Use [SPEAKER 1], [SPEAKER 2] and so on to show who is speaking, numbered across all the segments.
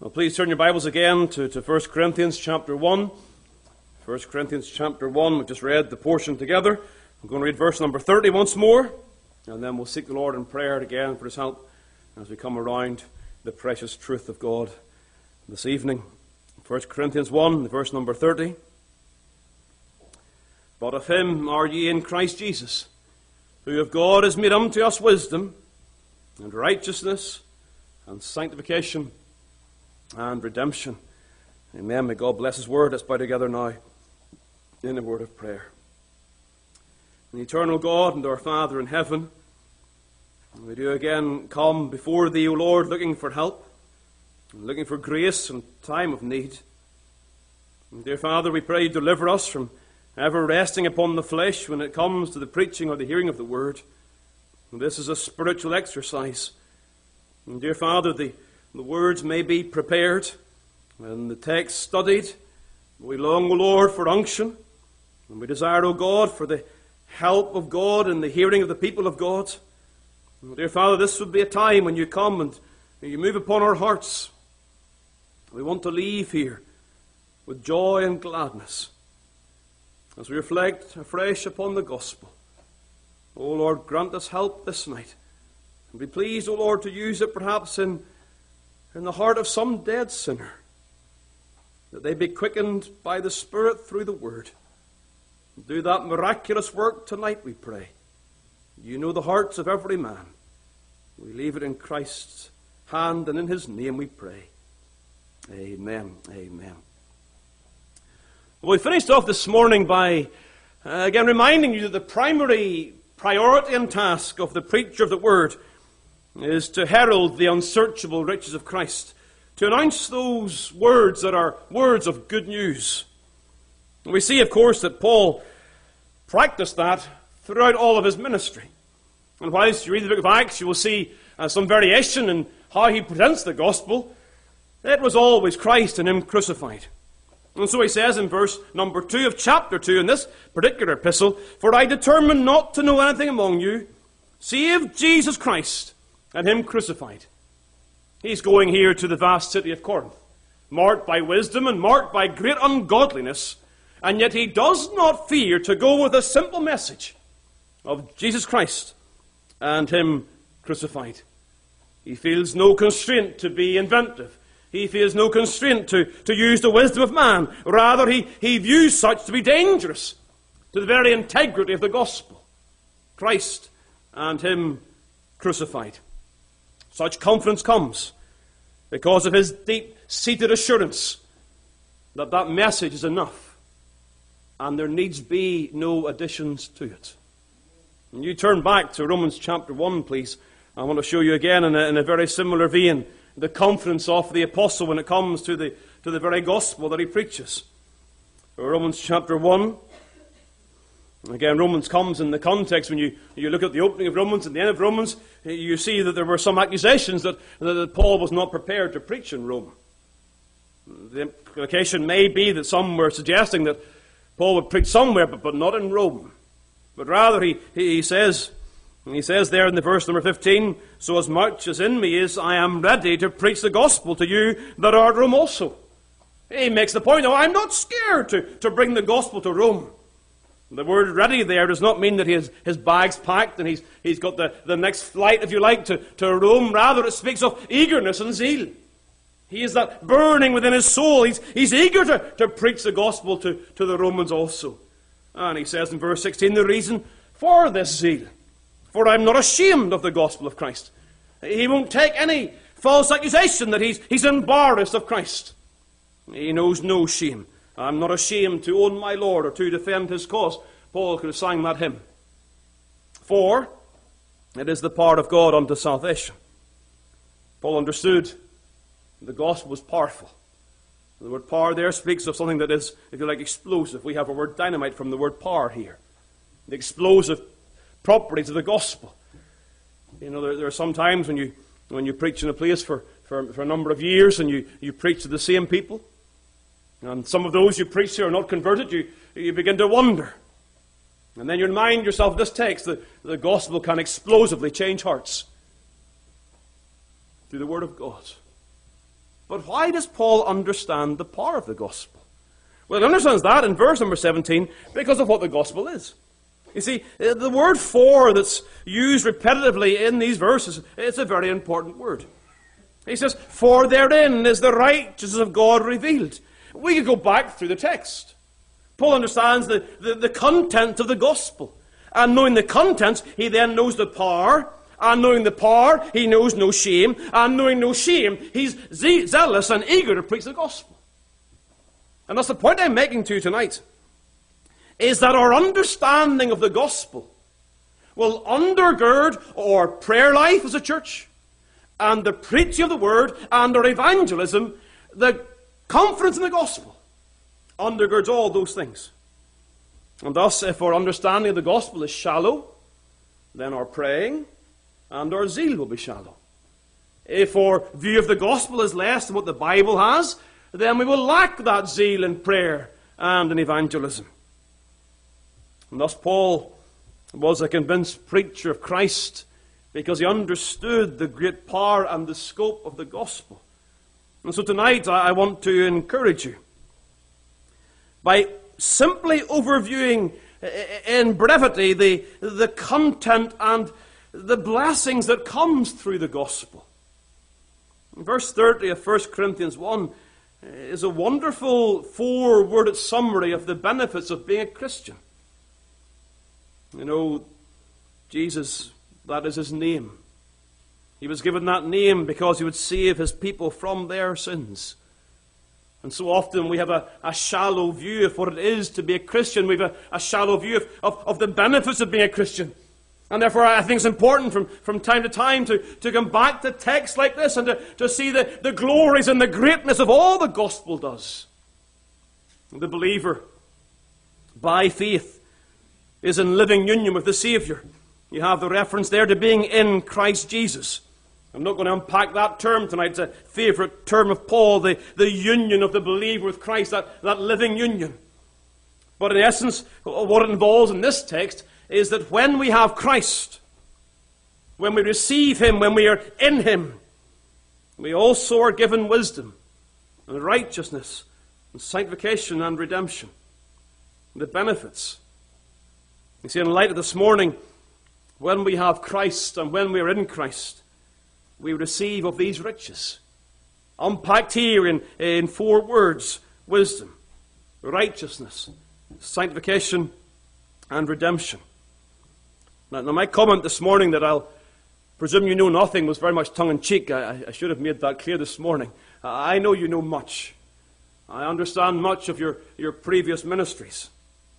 [SPEAKER 1] Well, please turn your Bibles again to 1 Corinthians chapter 1. 1 Corinthians chapter 1, we've just read the portion together. I'm going to read verse number 30 once more, and then we'll seek the Lord in prayer again for His help as we come around the precious truth of God this evening. 1 Corinthians 1, verse number 30. But of Him are ye in Christ Jesus, who of God is made unto us wisdom, and righteousness, and sanctification, and redemption. Amen. May God bless His word. Let's bow together now in a word of prayer. And eternal God and our Father in heaven, we do again come before Thee, O Lord, looking for help, and looking for grace in time of need. And dear Father, we pray, deliver us from ever resting upon the flesh when it comes to the preaching or the hearing of the word. And this is a spiritual exercise. And dear Father, the words may be prepared and the text studied. We long, O Lord, for unction. And we desire, O God, for the help of God and the hearing of the people of God. And dear Father, this would be a time when you come and you move upon our hearts. We want to leave here with joy and gladness as we reflect afresh upon the gospel. O Lord, grant us help this night. And be pleased, O Lord, to use it perhaps in the heart of some dead sinner, that they be quickened by the Spirit through the Word. Do that miraculous work tonight, we pray. You know the hearts of every man. We leave it in Christ's hand, and in His name we pray. Amen. Amen. Well, we finished off this morning by, again, reminding you that the primary priority and task of the preacher of the Word is to herald the unsearchable riches of Christ, to announce those words that are words of good news. And we see, of course, that Paul practiced that throughout all of his ministry. And whilst you read the book of Acts, you will see some variation in how he presents the gospel. It was always Christ and Him crucified. And so he says in verse number 2 of chapter 2 in this particular epistle, "For I determined not to know anything among you, save Jesus Christ and Him crucified." He's going here to the vast city of Corinth, marked by wisdom and marked by great ungodliness, and yet he does not fear to go with a simple message of Jesus Christ and Him crucified. He feels no constraint to be inventive. He feels no constraint to use the wisdom of man. Rather, he views such to be dangerous to the very integrity of the gospel. Christ and Him crucified. Such confidence comes because of his deep-seated assurance that that message is enough and there needs be no additions to it. And you turn back to Romans chapter 1, please. I want to show you again in a very similar vein the confidence of the apostle when it comes to the very gospel that he preaches. Romans chapter 1. Again, Romans comes in the context when you look at the opening of Romans and the end of Romans, you see that there were some accusations that Paul was not prepared to preach in Rome. The implication may be that some were suggesting that Paul would preach somewhere, but not in Rome. But rather, he says there in the verse number 15, "So as much as in me is, I am ready to preach the gospel to you that are at Rome also." He makes the point, I'm not scared to bring the gospel to Rome. The word ready there does not mean that his bag's packed and he's got the next flight, if you like, to Rome. Rather, it speaks of eagerness and zeal. He is that burning within his soul. He's eager to preach the gospel to the Romans also. And he says in verse 16, "The reason for this zeal, for I'm not ashamed of the gospel of Christ." He won't take any false accusation that he's embarrassed of Christ. He knows no shame. "I'm not ashamed to own my Lord or to defend His cause." Paul could have sang that hymn. For it is the power of God unto salvation. Paul understood the gospel was powerful. The word power there speaks of something that is, if you like, explosive. We have a word dynamite from the word power here. The explosive properties of the gospel. You know, there are some times when you preach in a place for a number of years and you preach to the same people. And some of those you preach to are not converted. You begin to wonder. And then you remind yourself of this text that the gospel can explosively change hearts through the Word of God. But why does Paul understand the power of the gospel? Well, he understands that in verse number 17 because of what the gospel is. You see, the word "for" that's used repetitively in these verses, it's a very important word. He says, "For therein is the righteousness of God revealed." We could go back through the text. Paul understands the content of the gospel. And knowing the contents, he then knows the power. And knowing the power, he knows no shame. And knowing no shame, he's zealous and eager to preach the gospel. And that's the point I'm making to you tonight, is that our understanding of the gospel will undergird our prayer life as a church, and the preaching of the word, and our evangelism. The confidence in the gospel undergirds all those things. And thus, if our understanding of the gospel is shallow, then our praying and our zeal will be shallow. If our view of the gospel is less than what the Bible has, then we will lack that zeal in prayer and in evangelism. And thus Paul was a convinced preacher of Christ because he understood the great power and the scope of the gospel. And so tonight I want to encourage you by simply overviewing in brevity the content and the blessings that comes through the gospel. Verse 30 of 1 Corinthians 1 is a wonderful four-worded summary of the benefits of being a Christian. You know, Jesus, that is his name. He was given that name because he would save his people from their sins. And so often we have a shallow view of what it is to be a Christian. We have a shallow view of the benefits of being a Christian. And therefore I think it's important from time to time to come back to texts like this and to see the glories and the greatness of all the gospel does. The believer, by faith, is in living union with the Savior. You have the reference there to being in Christ Jesus. I'm not going to unpack that term tonight. It's a favorite term of Paul, the union of the believer with Christ, that living union. But in essence, what it involves in this text is that when we have Christ, when we receive him, when we are in him, we also are given wisdom and righteousness and sanctification and redemption. The benefits. You see, in light of this morning, when we have Christ and when we are in Christ, we receive of these riches. Unpacked here in four words: wisdom, righteousness, sanctification, and redemption. Now my comment this morning that I'll presume you know nothing was very much tongue-in-cheek. I should have made that clear this morning. I know you know much. I understand much of your previous ministries.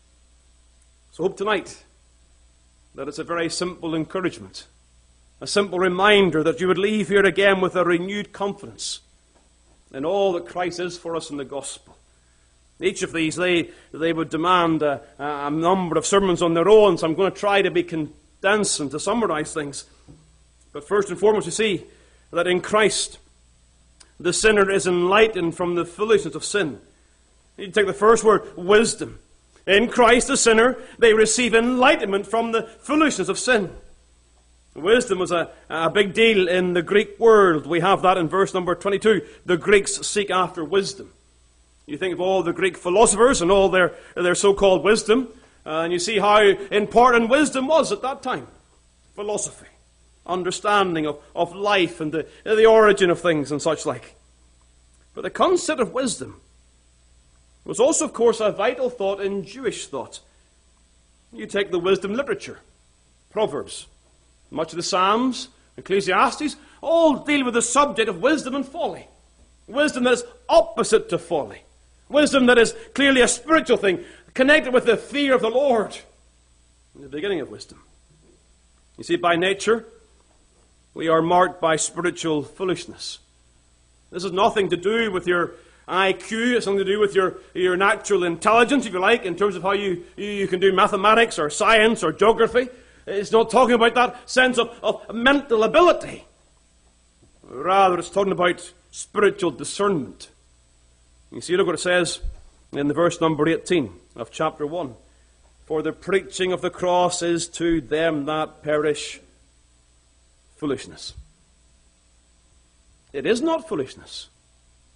[SPEAKER 1] So I hope tonight that it's a very simple encouragement, a simple reminder that you would leave here again with a renewed confidence in all that Christ is for us in the gospel. Each of these, they would demand a number of sermons on their own, so I'm going to try to be condensed and to summarize things. But first and foremost, you see that in Christ, the sinner is enlightened from the foolishness of sin. You take the first word, wisdom. In Christ, the sinner, they receive enlightenment from the foolishness of sin. Wisdom was a big deal in the Greek world. We have that in verse number 22. The Greeks seek after wisdom. You think of all the Greek philosophers and all their so-called wisdom, and you see how important wisdom was at that time. Philosophy, understanding of life and the origin of things and such like. But the concept of wisdom was also, of course, a vital thought in Jewish thought. You take the wisdom literature, Proverbs, much of the Psalms, Ecclesiastes, all deal with the subject of wisdom and folly. Wisdom that is opposite to folly. Wisdom that is clearly a spiritual thing, connected with the fear of the Lord. In the beginning of wisdom. You see, by nature, we are marked by spiritual foolishness. This has nothing to do with your IQ. It's something to do with your natural intelligence, if you like, in terms of how you can do mathematics or science or geography. It's not talking about that sense of mental ability. Rather, it's talking about spiritual discernment. You see, look what it says in the verse number 18 of chapter 1. For the preaching of the cross is to them that perish foolishness. It is not foolishness.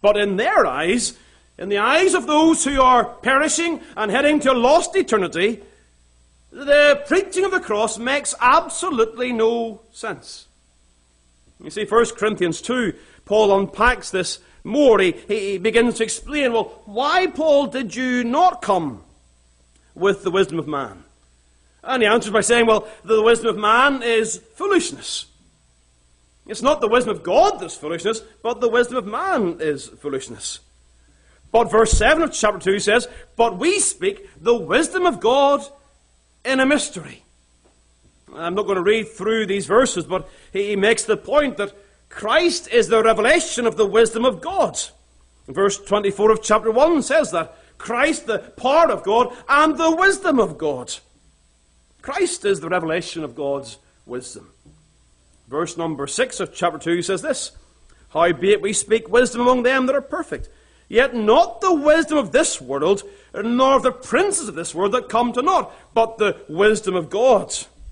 [SPEAKER 1] But in their eyes, in the eyes of those who are perishing and heading to a lost eternity, the preaching of the cross makes absolutely no sense. You see, 1 Corinthians 2, Paul unpacks this more. He begins to explain, well, why, Paul, did you not come with the wisdom of man? And he answers by saying, well, the wisdom of man is foolishness. It's not the wisdom of God that's foolishness, but the wisdom of man is foolishness. But verse 7 of chapter 2 says, but we speak the wisdom of God in a mystery. I'm not going to read through these verses, but he makes the point that Christ is the revelation of the wisdom of God. Verse 24 of chapter 1 says that. Christ, the power of God, and the wisdom of God. Christ is the revelation of God's wisdom. Verse number 6 of chapter 2 says this, howbeit we speak wisdom among them that are perfect, yet not the wisdom of this world, nor of the princes of this world that come to naught, but the wisdom of God.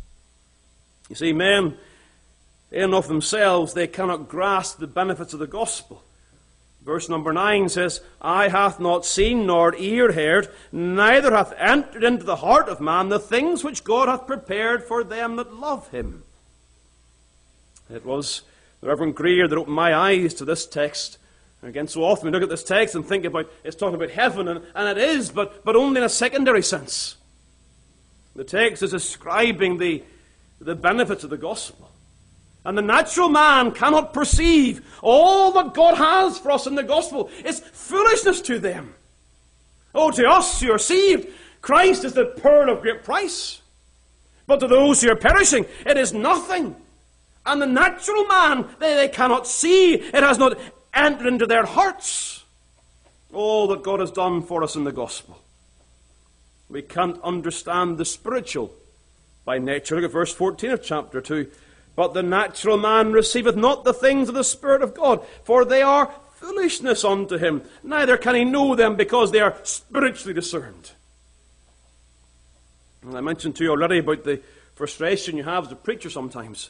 [SPEAKER 1] You see, men, in and of themselves, they cannot grasp the benefits of the gospel. Verse number 9 says, eye hath not seen, nor ear heard, neither hath entered into the heart of man the things which God hath prepared for them that love him. It was the Reverend Greer that opened my eyes to this text. And again, so often we look at this text and think about, it's talking about heaven, and it is, but only in a secondary sense. The text is describing the benefits of the gospel. And the natural man cannot perceive all that God has for us in the gospel. It's foolishness to them. Oh, to us who are saved, Christ is the pearl of great price. But to those who are perishing, it is nothing. And the natural man, they cannot see. It has not entered into their hearts all that God has done for us in the gospel. We can't understand the spiritual by nature. Look at verse 14 of chapter 2. But the natural man receiveth not the things of the Spirit of God, for they are foolishness unto him. Neither can he know them, because they are spiritually discerned. And I mentioned to you already about the frustration you have as a preacher sometimes.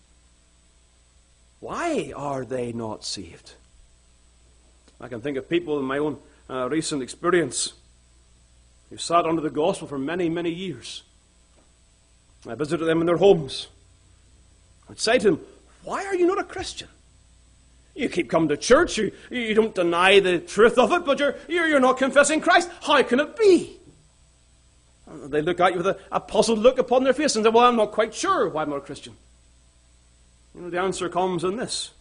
[SPEAKER 1] Why are they not saved? I can think of people in my own recent experience who sat under the gospel for many, many years. I visited them in their homes. I'd say to them, why are you not a Christian? You keep coming to church, you don't deny the truth of it, but you're not confessing Christ. How can it be? And they look at you with a puzzled look upon their face and say, well, I'm not quite sure why I'm not a Christian. You know, the answer comes in this.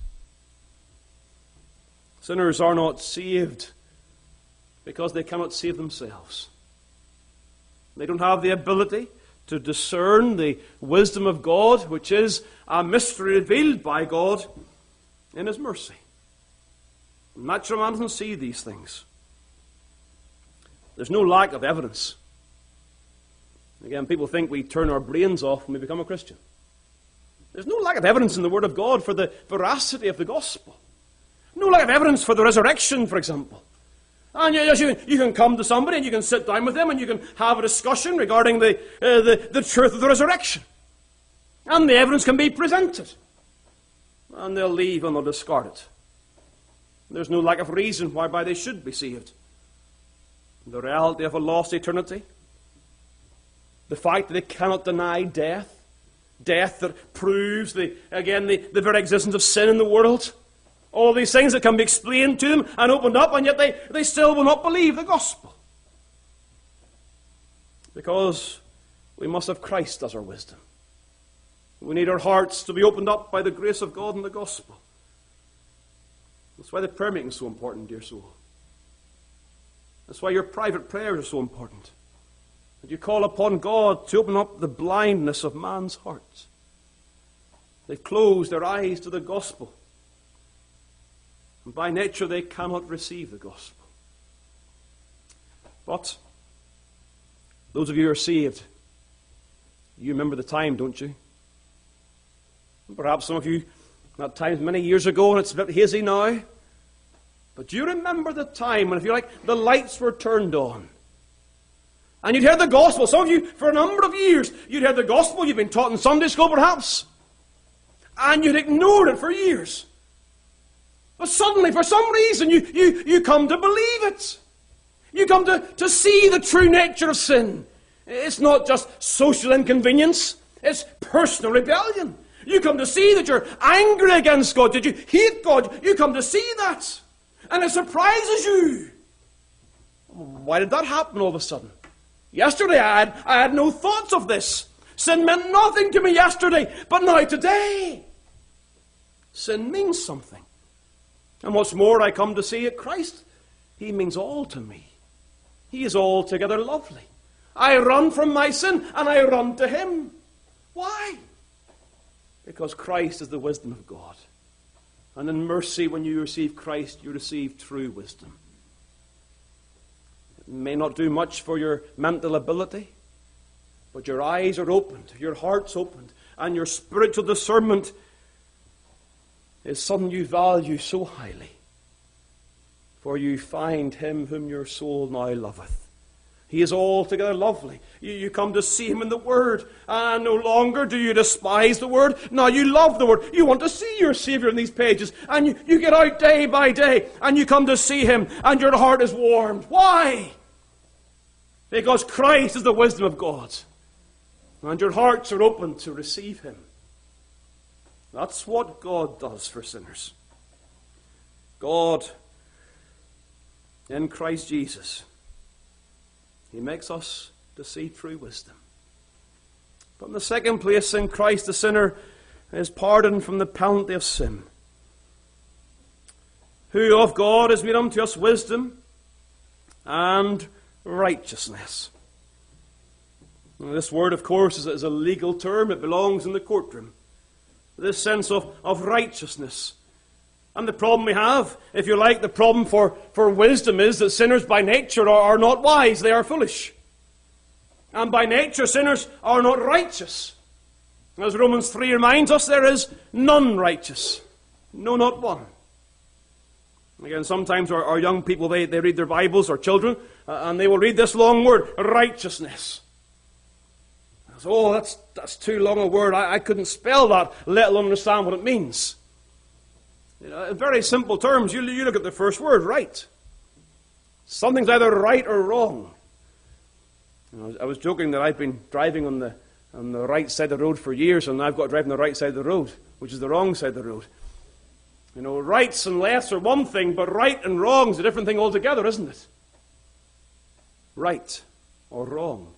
[SPEAKER 1] Sinners are not saved because they cannot save themselves. They don't have the ability to discern the wisdom of God, which is a mystery revealed by God in His mercy. The natural man doesn't see these things. There's no lack of evidence. Again, people think we turn our brains off when we become a Christian. There's no lack of evidence in the Word of God for the veracity of the gospel. No lack of evidence for the resurrection, for example. And you can come to somebody and you can sit down with them and you can have a discussion regarding the truth of the resurrection. And the evidence can be presented. And they'll leave and they'll discard it. There's no lack of reason whereby they should be saved. The reality of a lost eternity. The fact that they cannot deny death. Death that proves the very existence of sin in the world. All these things that can be explained to them and opened up, and yet they still will not believe the gospel. Because we must have Christ as our wisdom. We need our hearts to be opened up by the grace of God and the gospel. That's why the prayer meeting is so important, dear soul. That's why your private prayers are so important. That you call upon God to open up the blindness of man's heart. They close their eyes to the gospel. And by nature they cannot receive the gospel. But those of you who are saved, you remember the time, don't you? And perhaps some of you, that time many years ago, and it's a bit hazy now. But do you remember the time when, if you like, the lights were turned on? And you'd heard the gospel. Some of you, for a number of years, you'd heard the gospel. You'd been taught in Sunday school, perhaps. And you'd ignored it for years. But suddenly, for some reason, you come to believe it. You come to see the true nature of sin. It's not just social inconvenience. It's personal rebellion. You come to see that you're angry against God, that you hate God. You come to see that. And it surprises you. Why did that happen all of a sudden? Yesterday I had no thoughts of this. Sin meant nothing to me yesterday, but now today, sin means something. And what's more, I come to see it, Christ, He means all to me. He is altogether lovely. I run from my sin and I run to Him. Why? Because Christ is the wisdom of God. And in mercy, when you receive Christ, you receive true wisdom. It may not do much for your mental ability, but your eyes are opened, your heart's opened, and your spiritual discernment is something you value so highly. For you find Him whom your soul now loveth. He is altogether lovely. You come to see Him in the Word. And no longer do you despise the Word. Now you love the Word. You want to see your Savior in these pages. And you get out day by day. And you come to see Him. And your heart is warmed. Why? Because Christ is the wisdom of God. And your hearts are open to receive Him. That's what God does for sinners. God, in Christ Jesus, He makes us to see true wisdom. But in the second place, in Christ, the sinner is pardoned from the penalty of sin. Who of God has made unto us wisdom and righteousness. Now, this word, of course, is a legal term. It belongs in the courtroom. This sense of righteousness. And the problem we have, if you like, the problem for wisdom is that sinners by nature are not wise, they are foolish. And by nature, sinners are not righteous. As Romans 3 reminds us, there is none righteous. No, not one. Again, sometimes our young people, they read their Bibles, or children, and they will read this long word, righteousness. Oh, that's too long a word. I couldn't spell that, let alone understand what it means. In very simple terms, you look at the first word, right. Something's either right or wrong. I was joking that I've been driving on the right side of the road for years, and I've got to drive on the right side of the road, which is the wrong side of the road. Rights and lefts are one thing, but right and wrong is a different thing altogether, isn't it? Right or wrong.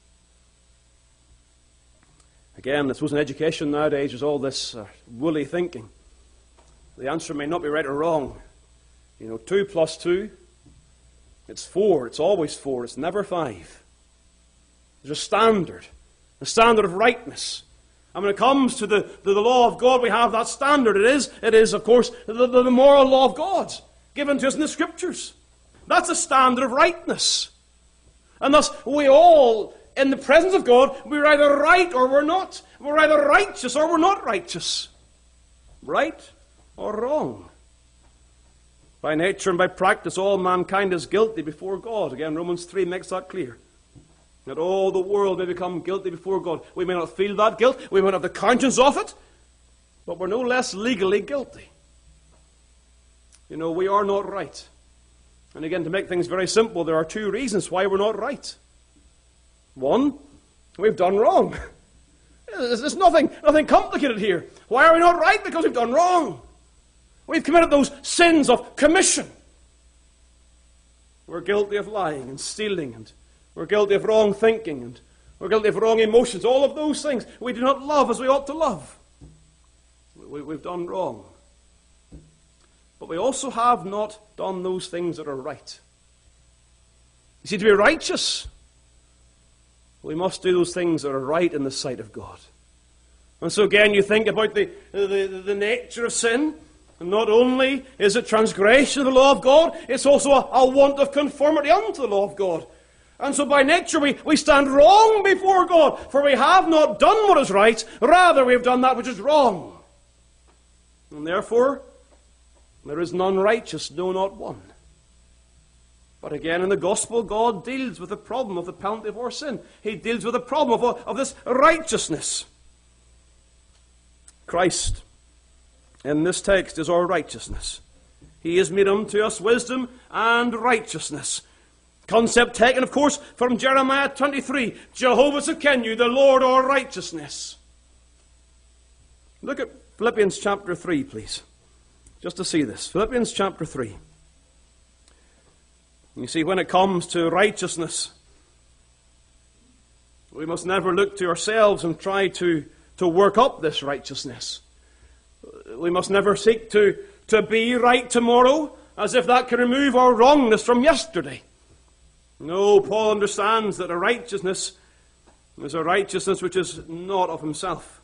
[SPEAKER 1] Again, I suppose in education nowadays there's all this woolly thinking. The answer may not be right or wrong. 2 plus 2, it's 4. It's always 4. It's never 5. There's a standard of rightness. And when it comes to the law of God, we have that standard. It is, of course, the moral law of God given to us in the Scriptures. That's a standard of rightness. And thus, we all, in the presence of God, we're either right or we're not. We're either righteous or we're not righteous. Right or wrong. By nature and by practice, all mankind is guilty before God. Again, Romans 3 makes that clear. That all the world may become guilty before God. We may not feel that guilt. We may not have the conscience of it. But we're no less legally guilty. We are not right. And again, to make things very simple, there are 2 reasons why we're not right. 1, we've done wrong. There's nothing complicated here. Why are we not right? Because we've done wrong. We've committed those sins of commission. We're guilty of lying and stealing, and we're guilty of wrong thinking, and we're guilty of wrong emotions. All of those things we do not love as we ought to love. We've done wrong. But we also have not done those things that are right. You see, to be righteous, we must do those things that are right in the sight of God. And so again, you think about the nature of sin. And not only is it transgression of the law of God, it's also a want of conformity unto the law of God. And so by nature we stand wrong before God, for we have not done what is right, rather we have done that which is wrong. And therefore, there is none righteous, no, not one. But again, in the gospel, God deals with the problem of the penalty of our sin. He deals with the problem of this righteousness. Christ, in this text, is our righteousness. He has made unto us wisdom and righteousness. Concept taken, of course, from Jeremiah 23. Jehovah Sekenu, the Lord our righteousness. Look at Philippians chapter 3, please. Just to see this. Philippians chapter 3. You see, when it comes to righteousness, we must never look to ourselves and try to work up this righteousness. We must never seek to be right tomorrow, as if that can remove our wrongness from yesterday. No, Paul understands that a righteousness is a righteousness which is not of himself.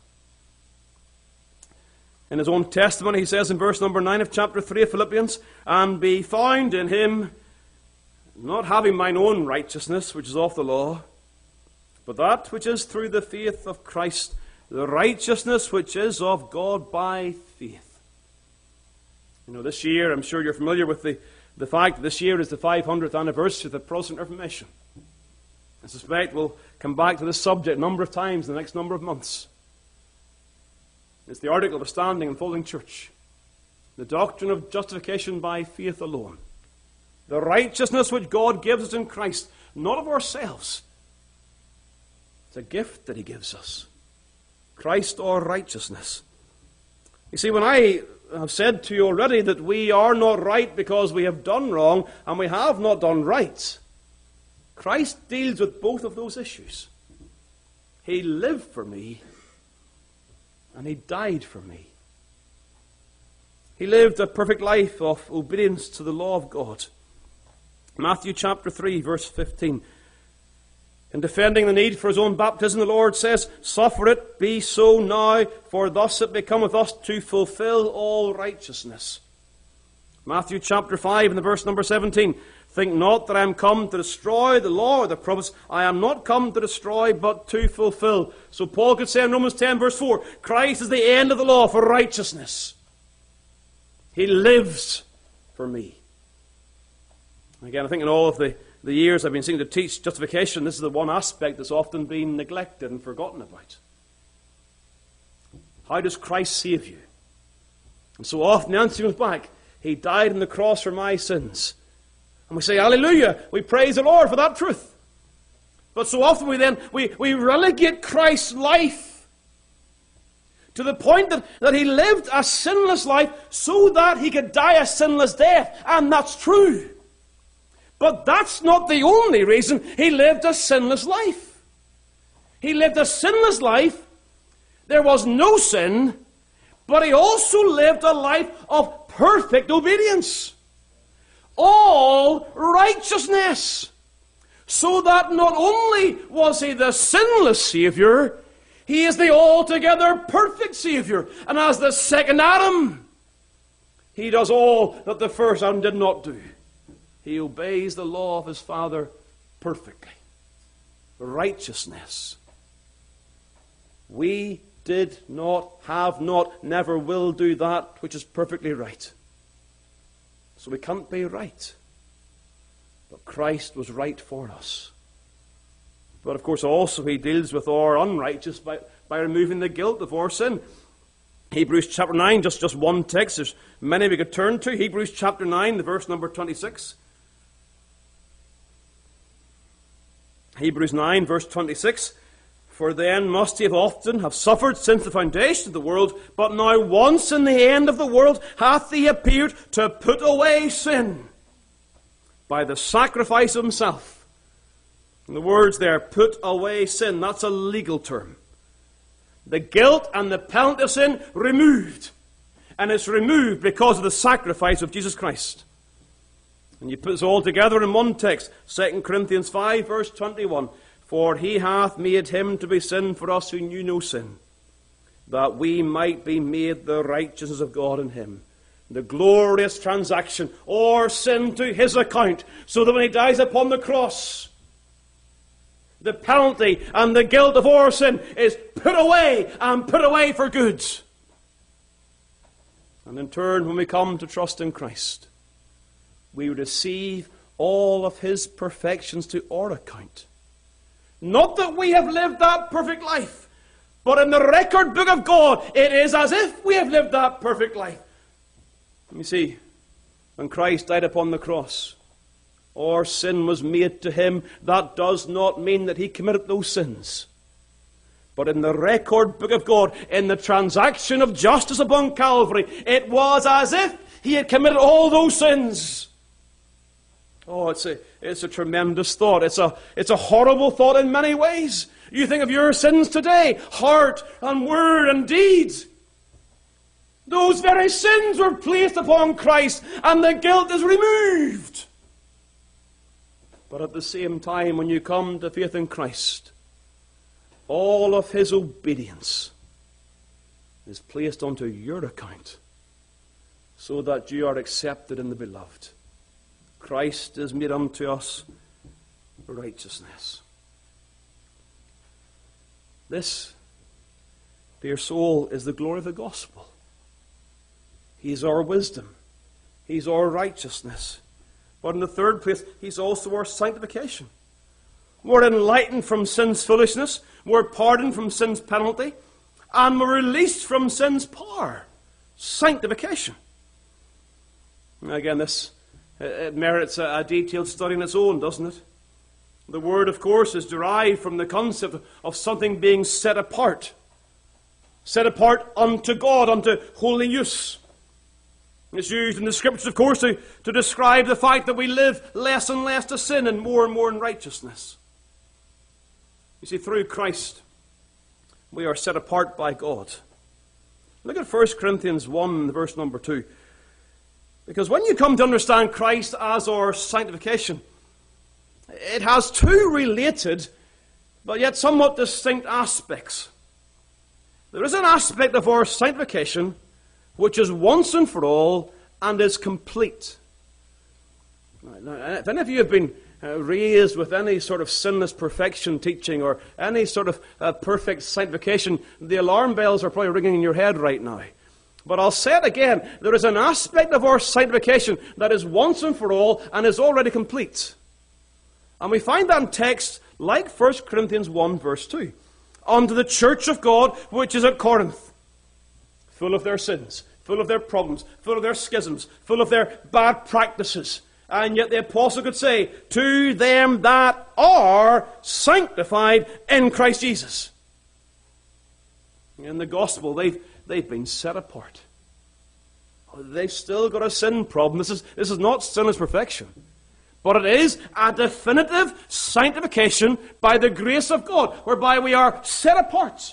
[SPEAKER 1] In his own testimony, he says in verse number 9 of chapter 3 of Philippians, "And be found in him, not having mine own righteousness, which is of the law, but that which is through the faith of Christ, the righteousness which is of God by faith." You know, this year, I'm sure you're familiar with the fact that this year is the 500th anniversary of the Protestant Reformation. I suspect we'll come back to this subject a number of times in the next number of months. It's the article of a standing and folding church. The doctrine of justification by faith alone. The righteousness which God gives us in Christ, not of ourselves. It's a gift that he gives us. Christ our righteousness. You see, when I have said to you already that we are not right because we have done wrong and we have not done right, Christ deals with both of those issues. He lived for me and he died for me. He lived a perfect life of obedience to the law of God. Matthew chapter 3, verse 15. In defending the need for his own baptism, the Lord says, "Suffer it be so now, for thus it becometh us to fulfill all righteousness." Matthew chapter 5 and the verse number 17. "Think not that I am come to destroy the law or the prophets. I am not come to destroy, but to fulfill." So Paul could say in Romans 10 verse 4, Christ is the end of the law for righteousness. He lives for me. Again, I think in all of the years I've been seeking to teach justification, this is the one aspect that's often been neglected and forgotten about. How does Christ save you? And so often the answer comes back, he died on the cross for my sins. And we say, hallelujah, we praise the Lord for that truth. But so often we relegate Christ's life to the point that he lived a sinless life so that he could die a sinless death. And that's true. But that's not the only reason he lived a sinless life. He lived a sinless life. There was no sin, but he also lived a life of perfect obedience. All righteousness. So that not only was he the sinless Savior, he is the altogether perfect Savior. And as the second Adam, he does all that the first Adam did not do. He obeys the law of his Father perfectly. Righteousness. We did not, have not, never will do that which is perfectly right. So we can't be right. But Christ was right for us. But of course also he deals with our unrighteousness by removing the guilt of our sin. Hebrews chapter 9, just one text. There's many we could turn to. Hebrews chapter 9, the verse number 26. Hebrews 9, verse 26. "For then must he have often have suffered since the foundation of the world, but now once in the end of the world hath he appeared to put away sin by the sacrifice of himself." And the words there, put away sin, that's a legal term. The guilt and the penalty of sin removed. And it's removed because of the sacrifice of Jesus Christ. And you put this all together in one text, 2 Corinthians 5, verse 21. "For he hath made him to be sin for us who knew no sin, that we might be made the righteousness of God in him." The glorious transaction, or sin to his account, so that when he dies upon the cross, the penalty and the guilt of our sin is put away, and put away for good. And in turn, when we come to trust in Christ, we receive all of his perfections to our account. Not that we have lived that perfect life, but in the record book of God, it is as if we have lived that perfect life. Let me see. when Christ died upon the cross, or sin was made to him, that does not mean that he committed those sins. But in the record book of God, in the transaction of justice upon Calvary, it was as if he had committed all those sins. Oh, it's a tremendous thought. It's a horrible thought in many ways. You think of your sins today, heart and word and deed. Those very sins were placed upon Christ, and the guilt is removed. But at the same time, when you come to faith in Christ, all of his obedience is placed onto your account, so that you are accepted in the beloved. Christ is made unto us righteousness. This, dear soul, is the glory of the gospel. He's our wisdom. He's our righteousness. But in the third place, he's also our sanctification. We're enlightened from sin's foolishness. We're pardoned from sin's penalty. And we're released from sin's power. Sanctification. Again, it merits a detailed study in its own, doesn't it? The word, of course, is derived from the concept of something being set apart. Set apart unto God, unto holy use. It's used in the Scriptures, of course, to describe the fact that we live less and less to sin and more in righteousness. You see, through Christ, we are set apart by God. Look at 1 Corinthians 1, verse number 2. Because when you come to understand Christ as our sanctification, it has two related, but yet somewhat distinct aspects. There is an aspect of our sanctification which is once and for all and is complete. Now, if any of you have been raised with any sort of sinless perfection teaching or any sort of perfect sanctification, the alarm bells are probably ringing in your head right now. But I'll say it again, there is an aspect of our sanctification that is once and for all and is already complete. And we find that in texts like 1 Corinthians 1 verse 2. Unto the church of God which is at Corinth, full of their sins, full of their problems, full of their schisms, full of their bad practices. And yet the apostle could say, to them that are sanctified in Christ Jesus. In the gospel, they've been set apart. They've still got a sin problem. This is not sinless perfection. But it is a definitive sanctification by the grace of God, whereby we are set apart.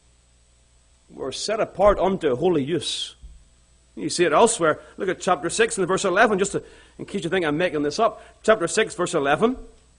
[SPEAKER 1] We're set apart unto holy use. You see it elsewhere. Look at chapter 6 and verse 11, just in case you think I'm making this up. Chapter 6, verse 11.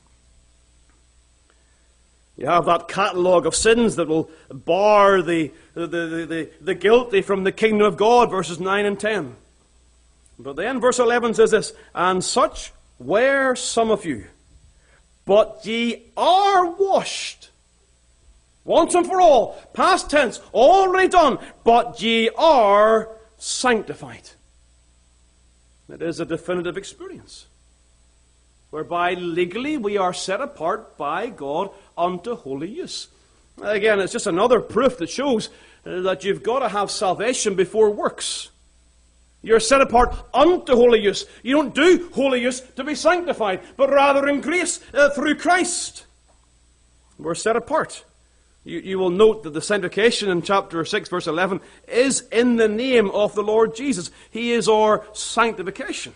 [SPEAKER 1] You have that catalogue of sins that will bar the guilty from the kingdom of God, verses 9 and 10. But then verse 11 says this, and such were some of you, but ye are washed. Once and for all, past tense, already done, but ye are sanctified. It is a definitive experience, whereby legally we are set apart by God unto holy use. Again, it's just another proof that shows that you've got to have salvation before works. You're set apart unto holy use. You don't do holy use to be sanctified, but rather in grace through Christ. We're set apart. You will note that the sanctification in chapter 6, verse 11, is in the name of the Lord Jesus. He is our sanctification.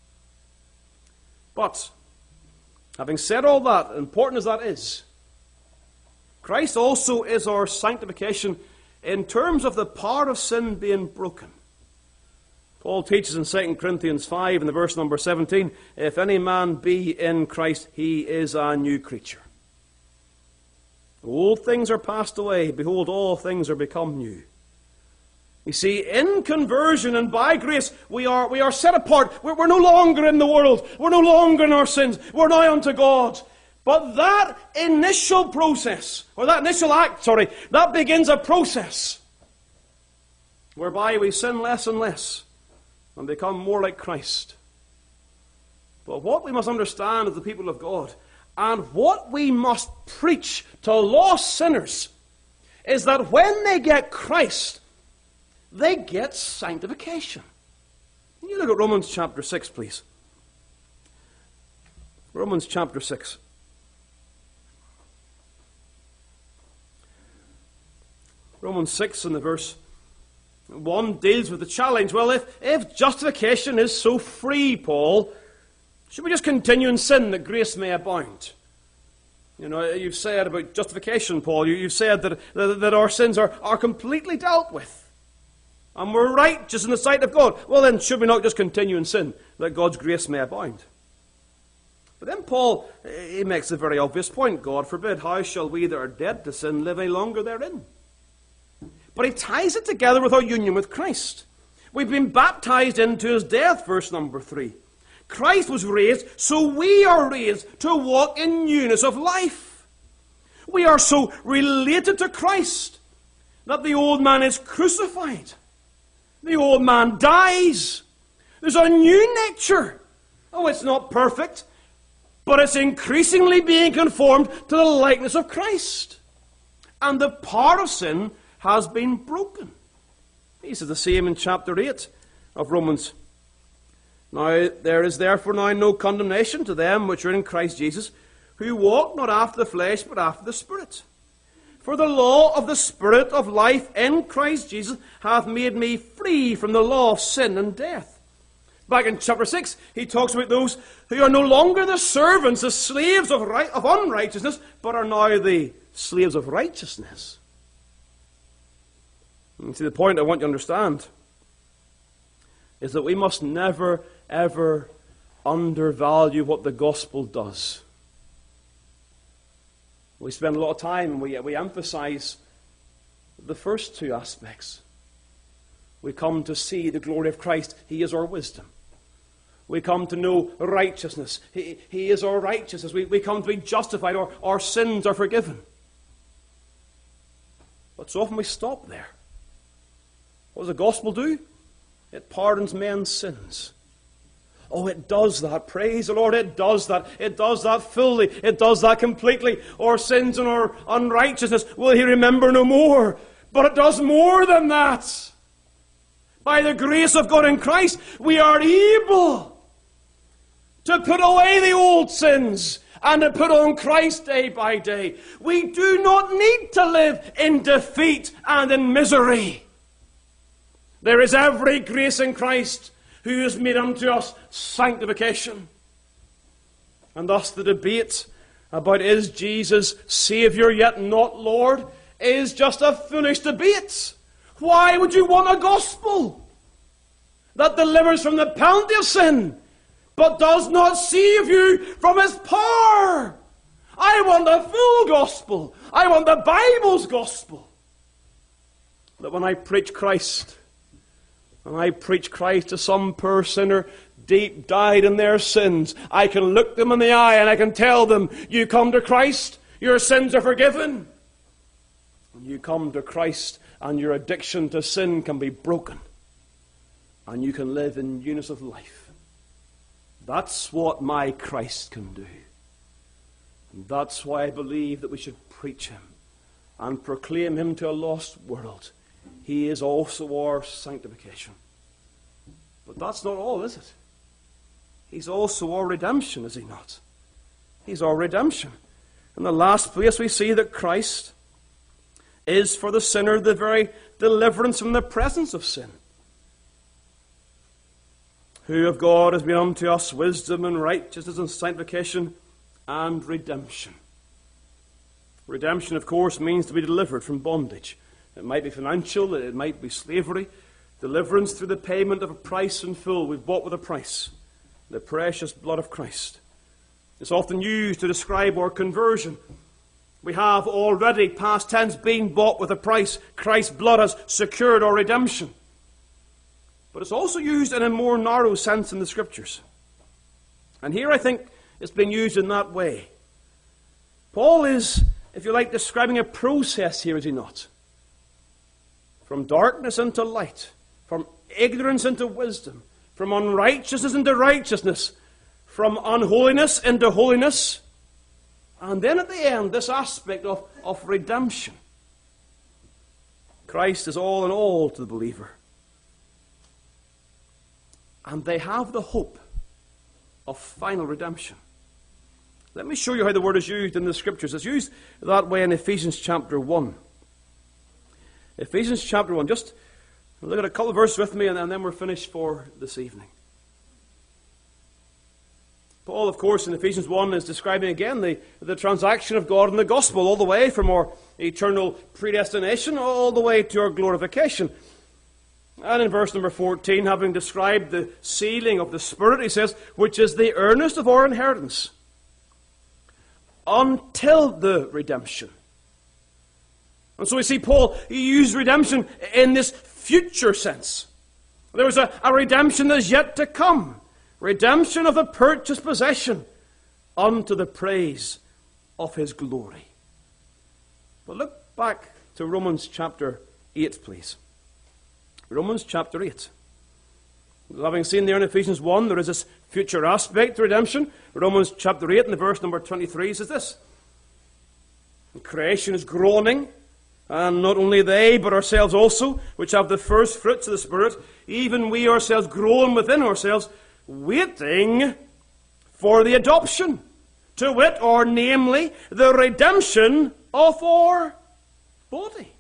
[SPEAKER 1] But, having said all that, important as that is, Christ also is our sanctification in terms of the power of sin being broken. Paul teaches in 2 Corinthians 5, in the verse number 17, if any man be in Christ, he is a new creature. Old things are passed away. Behold, all things are become new. You see, in conversion and by grace, we are set apart. We're no longer in the world. We're no longer in our sins. We're now unto God. But that initial process, or that initial act, that begins a process whereby we sin less and less and become more like Christ. But what we must understand as the people of God, and what we must preach to lost sinners, is that when they get Christ, they get sanctification. You look at Romans chapter 6, please. Romans chapter 6. Romans 6 and the verse 1 deals with the challenge. Well, if justification is so free, Paul, should we just continue in sin that grace may abound? You know, you've said about justification, Paul, you've said that our sins are completely dealt with. And we're righteous in the sight of God. Well then, should we not just continue in sin that God's grace may abound? But then Paul, he makes a very obvious point. God forbid, how shall we that are dead to sin live any longer therein? But he ties it together with our union with Christ. We've been baptized into his death, verse number 3. Christ was raised, so we are raised to walk in newness of life. We are so related to Christ that the old man is crucified. The old man dies. There's a new nature. Oh, it's not perfect, but it's increasingly being conformed to the likeness of Christ. And the power of sin has been broken. He says the same in chapter 8 of Romans. Now, there is therefore now no condemnation to them which are in Christ Jesus, who walk not after the flesh, but after the Spirit. For the law of the Spirit of life in Christ Jesus hath made me free from the law of sin and death. Back in chapter 6, he talks about those who are no longer the servants, the slaves of unrighteousness, but are now the slaves of righteousness. And see, the point I want you to understand is that we must never, ever undervalue what the gospel does. We spend a lot of time and we emphasize the first two aspects. We come to see the glory of Christ. He is our wisdom. We come to know righteousness. He is our righteousness. We come to be justified. Our sins are forgiven. But so often we stop there. What does the gospel do? It pardons men's sins. Oh, it does that. Praise the Lord, it does that. It does that fully. It does that completely. Our sins and our unrighteousness will he remember no more. But it does more than that. By the grace of God in Christ, we are able to put away the old sins and to put on Christ day by day. We do not need to live in defeat and in misery. There is every grace in Christ who has made unto us sanctification. And thus the debate about is Jesus Saviour yet not Lord is just a foolish debate. Why would you want a gospel that delivers from the penalty of sin but does not save you from its power? I want the full gospel. I want the Bible's gospel. That when I preach Christ, and I preach Christ to some poor sinner deep dyed in their sins, I can look them in the eye and I can tell them, you come to Christ, your sins are forgiven. And you come to Christ and your addiction to sin can be broken. And you can live in newness of life. That's what my Christ can do. And that's why I believe that we should preach him and proclaim him to a lost world. He is also our sanctification. But that's not all, is it? He's also our redemption, is he not? He's our redemption. In the last place we see that Christ is for the sinner the very deliverance from the presence of sin. Who of God has been unto us wisdom and righteousness and sanctification and redemption. Redemption, of course, means to be delivered from bondage. It might be financial, it might be slavery. Deliverance through the payment of a price in full. We've bought with a price. The precious blood of Christ. It's often used to describe our conversion. We have already, past tense, been bought with a price. Christ's blood has secured our redemption. But it's also used in a more narrow sense in the Scriptures. And here I think it's being used in that way. Paul is, if you like, describing a process here, is he not? From darkness into light, from ignorance into wisdom, from unrighteousness into righteousness, from unholiness into holiness, and then at the end, this aspect of redemption. Christ is all in all to the believer. And they have the hope of final redemption. Let me show you how the word is used in the Scriptures. It's used that way in Ephesians chapter 1. Ephesians chapter 1. Just look at a couple of verses with me, and then we're finished for this evening. Paul, of course, in Ephesians 1 is describing again the transaction of God in the gospel, all the way from our eternal predestination all the way to our glorification. And in verse number 14, having described the sealing of the Spirit, he says, which is the earnest of our inheritance, until the redemption. And so we see Paul, he used redemption in this future sense. There was a redemption that is yet to come. Redemption of the purchased possession unto the praise of his glory. But look back to Romans chapter 8, please. Romans chapter 8. Having seen there in Ephesians 1, there is this future aspect to redemption. Romans chapter 8 and the verse number 23 says this. Creation is groaning, and not only they, but ourselves also, which have the first fruits of the Spirit, even we ourselves groan within ourselves, waiting for the adoption, to wit, or namely, the redemption of our body.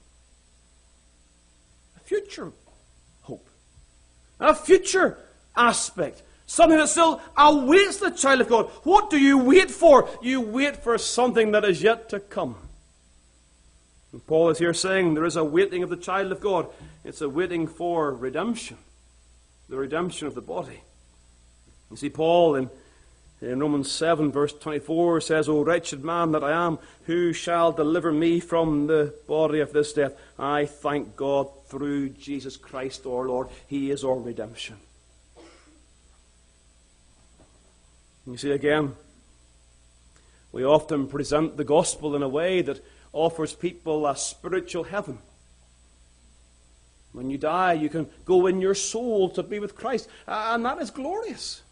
[SPEAKER 1] A future hope. A future aspect. Something that still awaits the child of God. What do you wait for? You wait for something that is yet to come. And Paul is here saying there is a waiting of the child of God. It's a waiting for redemption. The redemption of the body. You see, Paul in Romans 7 verse 24 says, O wretched man that I am, who shall deliver me from the body of this death? I thank God through Jesus Christ our Lord. He is our redemption. You see, again, we often present the gospel in a way that offers people a spiritual heaven. When you die, you can go in your soul to be with Christ, and that is glorious.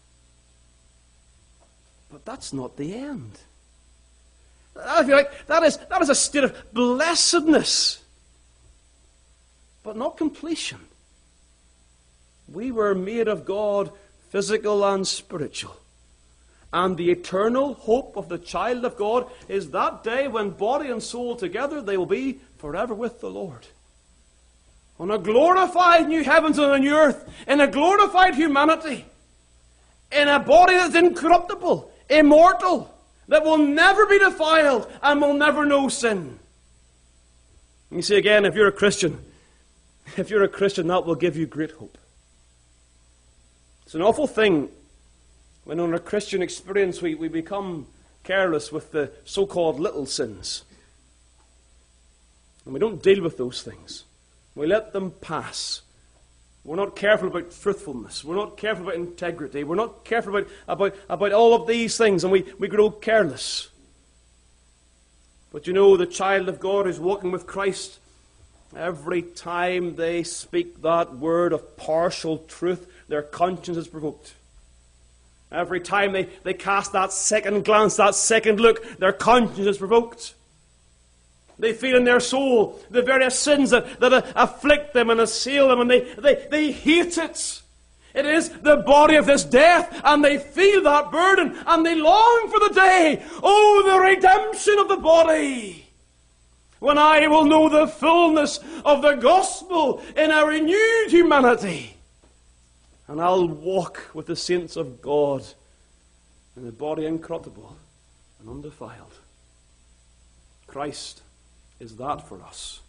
[SPEAKER 1] But that's not the end. I feel like that is a state of blessedness, but not completion. We were made of God, physical and spiritual. And the eternal hope of the child of God is that day when body and soul together, they will be forever with the Lord. On a glorified new heavens and a new earth, in a glorified humanity, in a body that's incorruptible, immortal, that will never be defiled and will never know sin. You see, again, if you're a Christian, that will give you great hope. It's an awful thing when on a Christian experience we become careless with the so-called little sins. And we don't deal with those things. We let them pass. We're not careful about truthfulness. We're not careful about integrity. We're not careful about all of these things, and we grow careless. But you know, the child of God is walking with Christ. Every time they speak that word of partial truth, their conscience is provoked. Every time they cast that second glance, that second look, their conscience is provoked. They feel in their soul the various sins that afflict them and assail them, and they hate it. It is the body of this death, and they feel that burden, and they long for the day, oh, the redemption of the body, when I will know the fullness of the gospel in a renewed humanity. And I'll walk with the saints of God in a body incorruptible and undefiled. Christ is that for us.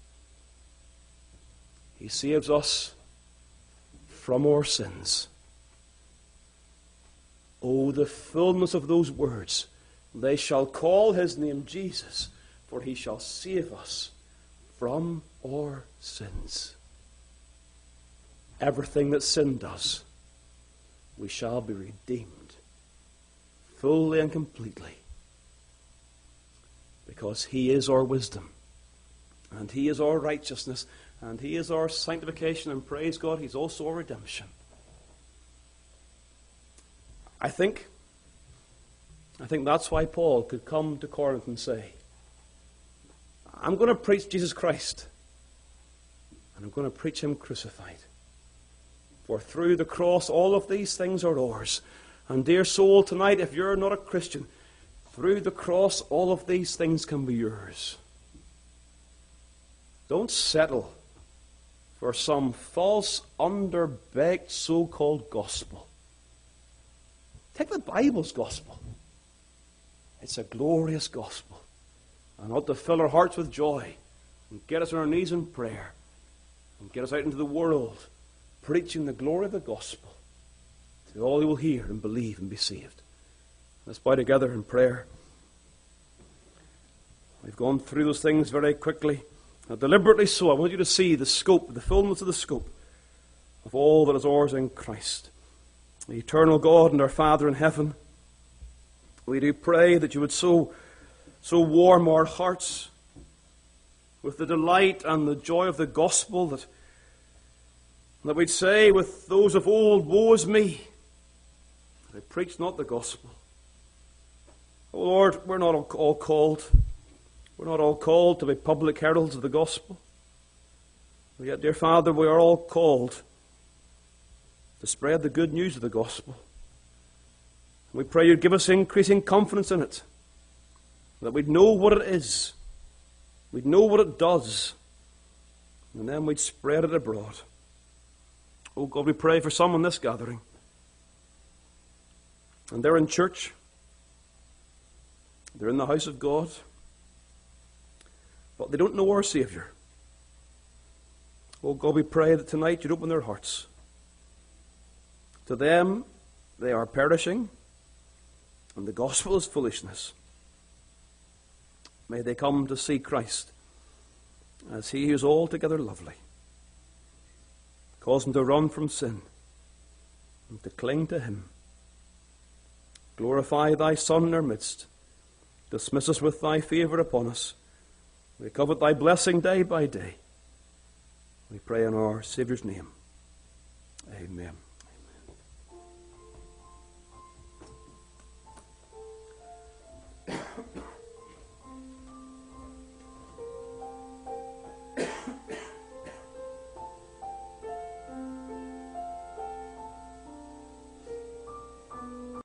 [SPEAKER 1] He saves us from our sins. Oh, the fullness of those words. They shall call his name Jesus, for he shall save us from our sins. Everything that sin does, we shall be redeemed fully and completely, because he is our wisdom, and he is our righteousness, and he is our sanctification, and praise God, he's also our redemption. I think that's why Paul could come to Corinth and say, I'm going to preach Jesus Christ, and I'm going to preach him crucified. For through the cross all of these things are ours. And dear soul, tonight, if you're not a Christian, through the cross all of these things can be yours. Don't settle for some false, underbaked, so-called gospel. Take the Bible's gospel. It's a glorious gospel. And ought to fill our hearts with joy and get us on our knees in prayer and get us out into the world preaching the glory of the gospel to all who will hear and believe and be saved. Let's bow together in prayer. We've gone through those things very quickly. Now, deliberately so, I want you to see the scope, the fullness of the scope of all that is ours in Christ. The eternal God and our Father in heaven, we do pray that you would so warm our hearts with the delight and the joy of the gospel that we'd say with those of old, woe is me, I preach not the gospel. Oh Lord, we're not all called. We're not all called to be public heralds of the gospel. But yet, dear Father, we are all called to spread the good news of the gospel. We pray you'd give us increasing confidence in it, that we'd know what it is, we'd know what it does, and then we'd spread it abroad. Oh God, we pray for some in this gathering, and they're in church, they're in the house of God, but they don't know our Saviour. Oh God, we pray that tonight you'd open their hearts. To them, they are perishing, and the gospel is foolishness. May they come to see Christ as He who is altogether lovely. Cause them to run from sin and to cling to Him. Glorify Thy Son in our midst. Dismiss us with Thy favour upon us. We covet Thy blessing day by day. We pray in our Saviour's name. Amen.